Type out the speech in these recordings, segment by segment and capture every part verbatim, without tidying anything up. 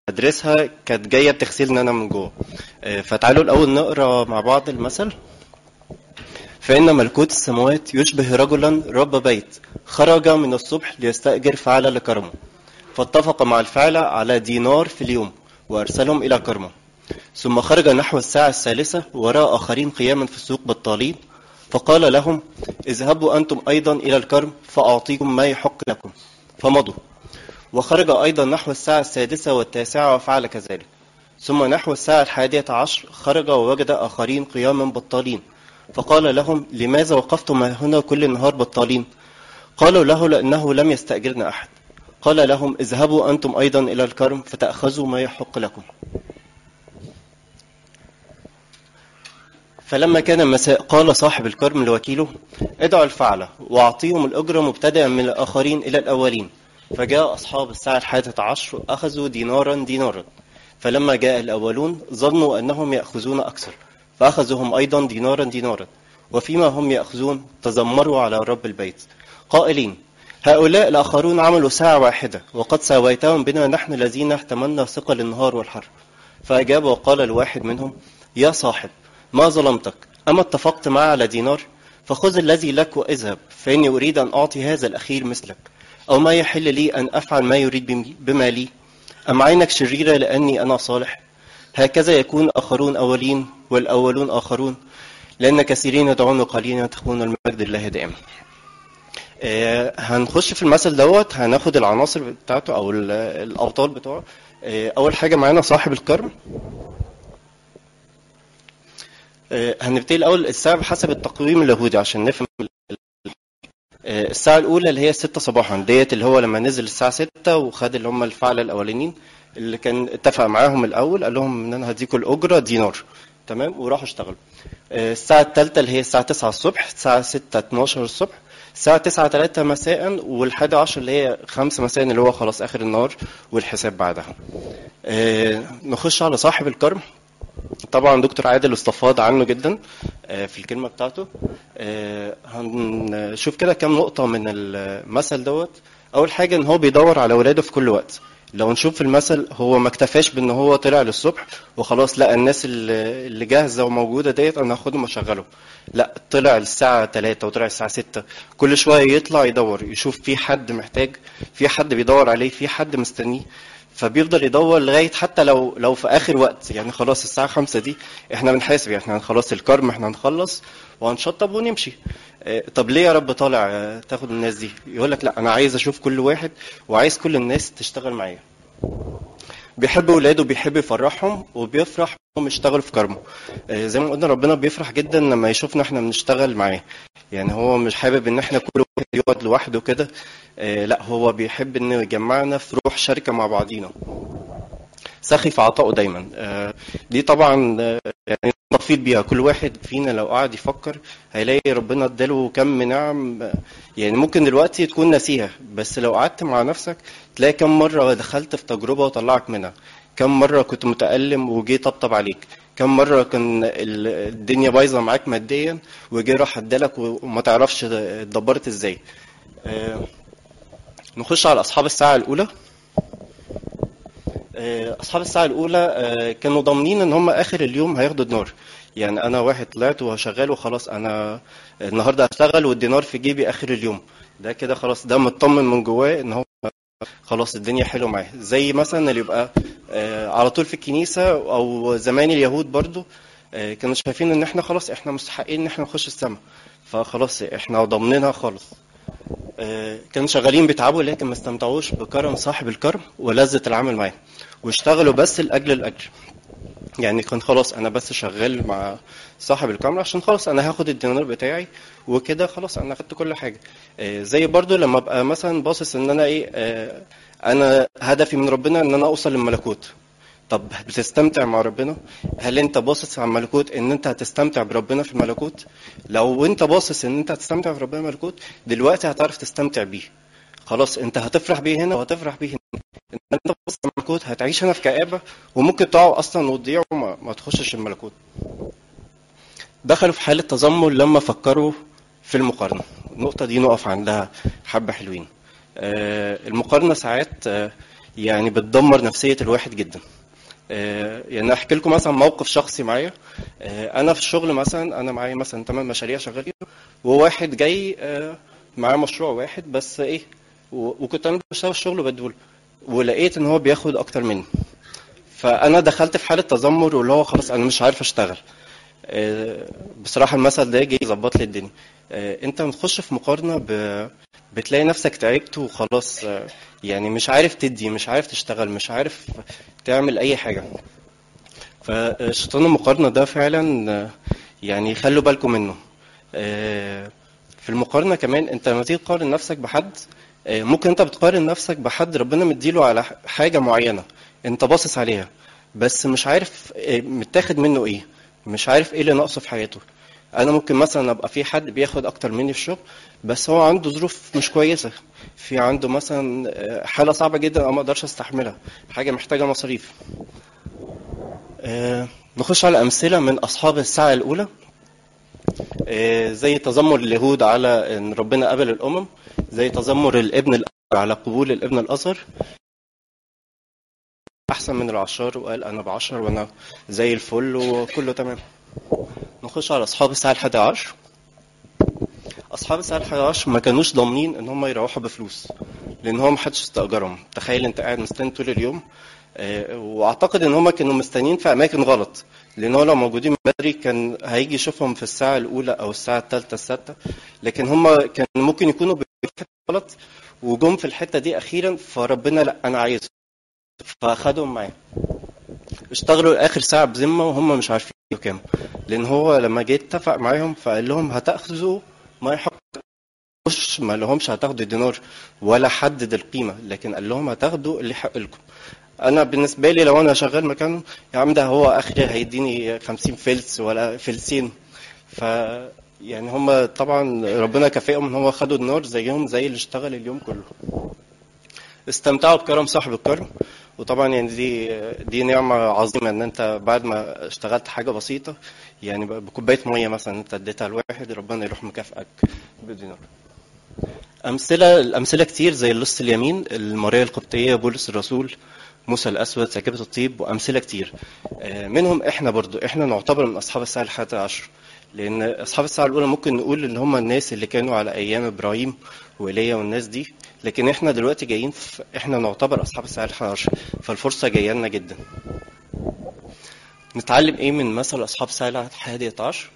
ادرسها كانت جايه بتغسلني انا من جوه. آه، فتعالوا الاول نقرا مع بعض المثل. فان ملكوت السماوات يشبه رجلا رب بيت خرج من الصبح ليستاجر فعل لكرمه، فاتفق مع الفعل على دينار في اليوم وارسلهم الى كرمه. ثم خرج نحو الساعه الثالثه وراى اخرين قياما في السوق بطالين، فقال لهم: اذهبوا انتم ايضا الى الكرم فاعطيكم ما يحق لكم. فمضوا. وخرج أيضا نحو الساعة السادسة والتاسعة وفعل كذلك. ثم نحو الساعة الحادية عشر خرج ووجد آخرين قياما بطالين، فقال لهم: لماذا وقفتم هنا كل النهار بطالين؟ قالوا له: لأنه لم يستأجرنا أحد. قال لهم: اذهبوا أنتم أيضا إلى الكرم فتأخذوا ما يحق لكم. فلما كان المساء قال صاحب الكرم لوكيله: ادعوا الفعلة وأعطيهم الأجرة مبتدئا من الآخرين إلى الأولين. فجاء أصحاب الساعة الحادية عشر وأخذوا دينارا دينارا. فلما جاء الأولون ظنوا أنهم يأخذون أكثر، فأخذهم أيضا دينارا دينارا. وفيما هم يأخذون تذمروا على رب البيت قائلين: هؤلاء الآخرون عملوا ساعة واحدة وقد ساويتهم بنا نحن الذين احتملنا ثقل النهار والحر. فأجاب وقال الواحد منهم: يا صاحب، ما ظلمتك، أما اتفقت معي على دينار؟ فخذ الذي لك واذهب، فإني أريد أن أعطي هذا الأخير مثلك، أو ما يحل لي أن أفعل ما يريد بما لي؟ أم عينك شريرة لأني أنا صالح؟ هكذا يكون آخرون أولين والأولون آخرون، لأن كثيرين يدعون وقليلين يتقون، المجد لله دائما. آه هنخش في المثل دوت، هناخد العناصر بتاعته أو الأوتار بتوعه. آه أول حاجة معانا صاحب الكرم. آه هنبتدي الأول الساعة بحسب التقويم اليهودي عشان نفهم. الساعة الأولى اللي هي ستة صباحا ديت، اللي هو لما نزل الساعة ستة وخد اللي هم الفعلة الأولانيين اللي كان اتفق معاهم الأول، قال لهم إن أنا هديكوا الأجرة دينار، تمام، وراحوا اشتغلوا. الساعة الثالثة اللي هي الساعة تسعة الصبح، الساعة ستة اتناشر الصبح، الساعة تسعة تلاتة مساء، والحادي عشر اللي هي خمسة مساء اللي هو خلاص آخر النهار والحساب بعدها. نخش على صاحب الكرم. طبعا دكتور عادل استفاض عنه جدا في الكلمة بتاعته. هنشوف كده كام نقطة من المثل دوت. أول حاجة إن هو بيدور على ولاده في كل وقت. لو نشوف في المثل هو ما اكتفاش بإن هو طلع للصبح وخلاص لقى الناس اللي جاهزة وموجودة ديت أنا هاخدهم أشغلهم، لا، طلع الساعة تلاتة وطلع الساعة ستة، كل شوية يطلع يدور يشوف في حد محتاج، في حد بيدور عليه، في حد مستنيه. فبيفضل يدور لغايه حتى لو لو في اخر وقت، يعني خلاص الساعه خمسة دي احنا بنحاسب، يعني احنا خلاص الكرم احنا هنخلص وهنشطب ونمشي. اه طب ليه يا رب طالع اه تاخد الناس دي؟ يقول لك لا، انا عايز اشوف كل واحد وعايز كل الناس تشتغل معايا. بيحب ولاده، بيحب يفرحهم وبيفرح انهم يشتغلوا في كرمه. اه زي ما قلنا ربنا بيفرح جدا لما يشوفنا احنا بنشتغل معاه. يعني هو مش حابب ان احنا كل واحد يقعد لوحده كده، اه لا، هو بيحب انه يجمعنا في روح شركه مع بعضينا. سخي في عطائه دايما. آه دي طبعا آه يعني نفيض بيها. كل واحد فينا لو قعد يفكر هيلاقي ربنا اداله كم نعم. آه يعني ممكن دلوقتي تكون ناسيها، بس لو قعدت مع نفسك تلاقي كم مرة دخلت في تجربة وطلعك منها، كم مرة كنت متألم وجي طبطب عليك، كم مرة كان الدنيا بايظة معاك ماديا وجي راح ادالك وما تعرفش اتدبرت ازاي. آه نخش على أصحاب الساعة الأولى. اصحاب الساعه الاولى كانوا ضامنين ان هم اخر اليوم هياخدوا دينار. يعني انا واحد طلعت وهشغل وخلاص، انا النهارده هشتغل والدينار في جيبي اخر اليوم، ده كده خلاص، ده مطمن من جواه ان هو خلاص الدنيا حلوه معاه. زي مثلا اللي يبقى على طول في الكنيسه، او زمان اليهود برضو كانوا شايفين ان احنا خلاص احنا مستحقين ان احنا نخش السماء، فخلاص احنا ضامنينها خالص. كانوا شغالين بيتعبوا لكن ما استمتعوش بكرم صاحب الكرم ولذة العمل معاه، واشتغلوا بس لأجل الأجر. يعني كان خلاص أنا بس شغال مع صاحب الكرم عشان خلاص أنا هاخد الدينار بتاعي وكده، خلاص أنا أخدت كل حاجة. زي برضو لما أبقى مثلا باصص إن أنا إيه، أنا هدفي من ربنا إن أنا أوصل للملكوت. طب بتستمتع مع ربنا؟ هل انت باصص على الملكوت ان انت هتستمتع بربنا في الملكوت؟ لو انت باصص ان انت هتستمتع في ربنا الملكوت دلوقتي هتعرف تستمتع بيه، خلاص انت هتفرح بيه هنا وهتفرح بيه هنا. انت باصص على الملكوت هتعيش هنا في كآبة وممكن تقع اصلا وتضيع وما ما تخشش الملكوت. دخلوا في حالة تذمر لما فكروا في المقارنة. النقطة دي نقف عندها حبة حلوين. آه المقارنة ساعات آه يعني بتدمر نفسية الواحد جدا. آه، يعني احكي لكم مثلا موقف شخصي معايا. آه، انا في الشغل مثلا انا معايا مثلا ثمان مشاريع شغالين، وواحد جاي آه، معاه مشروع واحد بس ايه، و- وكنت انا بشتغل الشغل وبديهوله، ولقيت ان هو بياخد اكتر مني. فانا دخلت في حاله تذمر، واللي هو خلاص انا مش عارف اشتغل. آه، بصراحه المثل ده جه يظبط لي الدنيا. آه، انت بتخش في مقارنه ب... بتلاقي نفسك تعبت وخلاص. آه، يعني مش عارف تدي، مش عارف تشتغل، مش عارف تعمل اي حاجه. فشيطان المقارنه ده فعلا آه، يعني خلوا بالكم منه. آه، في المقارنه كمان، انت لما تيجي تقارن نفسك بحد، آه، ممكن انت بتقارن نفسك بحد ربنا مديله على ح- حاجه معينه، انت باصص عليها، بس مش عارف آه، متاخد منه ايه، مش عارف ايه اللي ناقصه في حياته. انا ممكن مثلا ابقى في حد بياخد اكتر مني في الشغل، بس هو عنده ظروف مش كويسه، في عنده مثلا آه، حاله صعبه جدا انا ما اقدرش استحملها، حاجه محتاجه مصاريف. آه، نخش على امثله من اصحاب الساعه الاولى. آه، زي تذمر اليهود على ان ربنا قبل الامم، زي تذمر الابن الاكبر على قبول الابن الاصغر، احسن من العشار وقال انا بعشر وانا زي الفل وكله تمام. نخش على اصحاب الساعه الحادية عشر. اصحاب الساعه الحادية عشر ما كانوش ضامنين ان هم يروحوا بفلوس، لان هو محدش استاجرهم. تخيل انت قاعد مستني طول اليوم. آه، واعتقد ان هم كانوا مستنيين في اماكن غلط، لان هو لو موجودين بدري كان هيجي يشوفهم في الساعه الاولى او الساعه الثالثه السادسه، لكن هم كان ممكن يكونوا في حته غلط وجم في الحته دي اخيرا، فربنا لا انا عايز، فاخدهم معاه. اشتغلوا اخر ساعه بذمه وهم مش عارفين كام، لان هو لما جه اتفق معاهم فقال لهم هتاخذوا ما يحقش، ما لهمش هتاخدوا دينار ولا حدد القيمه، لكن قال لهم هتاخدوا اللي يحق لكم. انا بالنسبه لي لو انا شغال مكانه، يا عم ده هو اخري هيديني خمسين فلس ولا فلسين. ف يعني هم طبعا ربنا كافئهم ان هو خدوا النار زيهم زي اللي اشتغل اليوم كله. استمتعوا بكرم صاحب الكرم. وطبعا يعني دي دي نعمة عظيمة ان انت بعد ما اشتغلت حاجة بسيطة، يعني بكوباية مية مثلا انت اديتها لواحد، ربنا يروح مكافئك بدينار. أمثلة الأمثلة كتير، زي اللص اليمين، الماريا القبطية، بولس الرسول، موسى الأسود، ساكبة الطيب، وأمثلة كتير. آه، منهم إحنا برضو، إحنا نعتبر من أصحاب الساعة الحادية عشر، لأن أصحاب الساعة الأولى ممكن نقول إن هم الناس اللي كانوا على أيام إبراهيم وإيليا والناس دي، لكن إحنا دلوقتي جايين في إحنا نعتبر أصحاب الساعة الحادية عشر، فالفرصة جاية لنا جدا. نتعلم إيه من مثل أصحاب الساعة الحادية عشر؟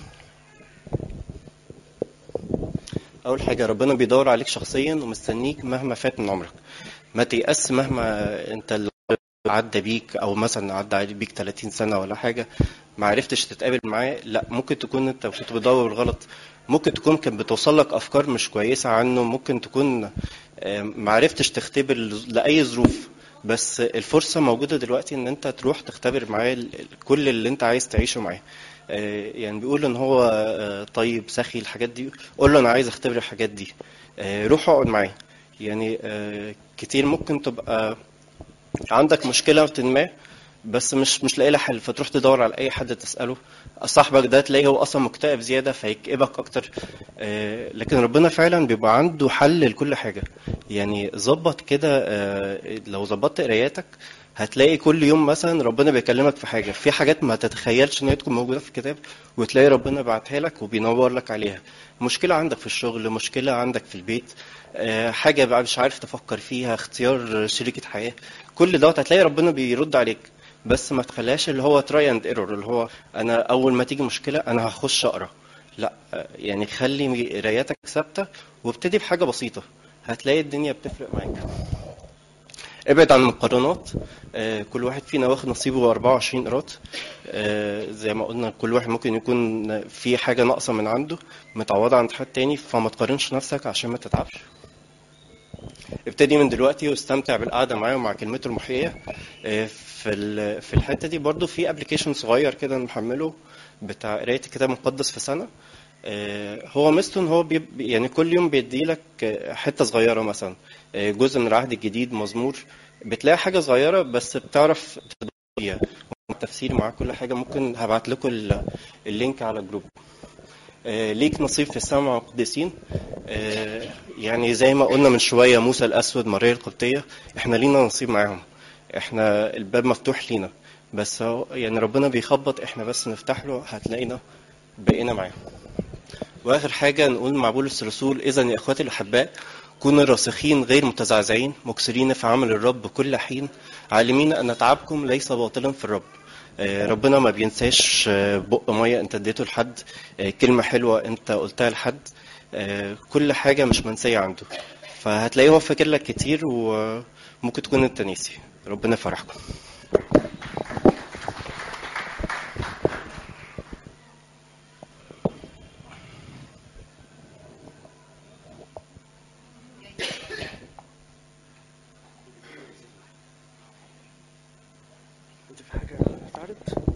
أول حاجة، ربنا بيدور عليك شخصيا ومستنيك مهما فات من عمرك. ما تيأس مهما انت اللي عدى بيك، او مثلا عدى عليك بيك ثلاثين سنة ولا حاجة ما عرفتش تتقابل معاه. لا، ممكن تكون انت كنت بتدور غلط، ممكن تكون كان بتوصل لك افكار مش كويسة عنه، ممكن تكون آه، ما عرفتش تختبر لأي ظروف. بس الفرصة موجودة دلوقتي ان انت تروح تختبر معاه ال- ال- كل اللي انت عايز تعيشه معاه. آه، يعني بيقول ان هو آه، طيب سخي الحاجات دي، قول له انا عايز اختبر الحاجات دي. آه، روح اقعد معاه. يعني آه، كتير ممكن تبقى عندك مشكلة ما، بس مش مش لاقي لها حل، فتروح تدور على اي حد تساله. صاحبك ده تلاقيه هو اصلا مكتئب زياده فيكئبك اكتر. آه، لكن ربنا فعلا بيبقى عنده حل لكل حاجه. يعني ظبط كده. آه، لو ظبطت قراياتك هتلاقي كل يوم مثلا ربنا بيكلمك في حاجه، في حاجات ما تتخيلش ان هي تكون موجوده في الكتاب، وتلاقي ربنا بعتها لك وبينور لك عليها. مشكله عندك في الشغل، مشكله عندك في البيت، آه، حاجه بقى مش عارف تفكر فيها، اختيار شريكه حياه، كل دوت هتلاقي ربنا بيرد عليك. بس ما تخليهاش اللي هو تراي اند ايرور، اللي هو انا اول ما تيجي مشكله انا هخش اقرا. لا، يعني خلي قراياتك ثابته، وابتدي بحاجه بسيطه، هتلاقي الدنيا بتفرق معاك. ابعد عن المقارنات. آه، كل واحد فينا واخد نصيبه أربعة وعشرين قيراط. آه، زي ما قلنا كل واحد ممكن يكون في حاجه ناقصه من عنده متعوضه عند حد تاني، فما تقارنش نفسك عشان ما تتعبش. ابتدي من دلوقتي واستمتع بالقعده معاه ومع كلمته المحييه. آه، في ال- في الحته دي برضو في ابلكيشن صغير كده نحمله، بتاع قرايه الكتاب المقدس في سنه. آه، هو ميزته ان هو بيب يعني كل يوم بيدي لك حته صغيره، مثلا آه، جزء من العهد الجديد، مزمور، بتلاقي حاجه صغيره بس بتعرف تدور فيها، التفسير مع كل حاجه. ممكن هبعت لكم ال- اللينك على الجروب. آه، ليك نصيب في السماء مع القديسين. آه، يعني زي ما قلنا من شوية، موسى الأسود، ماريا القبطية، احنا لينا نصيب معاهم. احنا الباب مفتوح لينا، بس هو يعني ربنا بيخبط، احنا بس نفتح له هتلاقينا بقينا معاهم. واخر حاجه نقول مع بولس الرسول: اذا يا اخواتي الاحباء، كونوا راسخين غير متزعزعين، مكسرين في عمل الرب كل حين، عالمين ان تعبكم ليس باطلا في الرب. آه، ربنا ما بينساش آه، بق ميه انت اديته لحد، آه، كلمه حلوه انت قلتها لحد، آه، كل حاجه مش منسيه عنده. فهتلاقيه هو فاكر لك كتير، وممكن تكون انت ناسي. ربنا يفرحكم. انت في حاجه تعرض؟